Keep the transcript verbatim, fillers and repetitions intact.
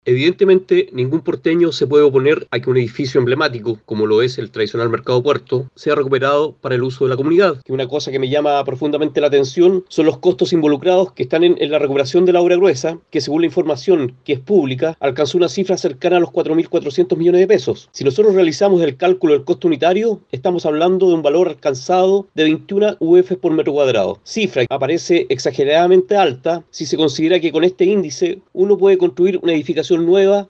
Evidentemente, ningún porteño se puede oponer a que un edificio emblemático, como lo es el tradicional Mercado Puerto, sea recuperado para el uso de la comunidad. Que una cosa que me llama profundamente la atención son los costos involucrados que están en, en la recuperación de la obra gruesa, que según la información que es pública, alcanzó una cifra cercana a los cuatro mil cuatrocientos millones de pesos. Si nosotros realizamos el cálculo del costo unitario, estamos hablando de un valor alcanzado de veintiuna U F por metro cuadrado. Cifra que aparece exageradamente alta si se considera que con este índice uno puede construir una edificación nueva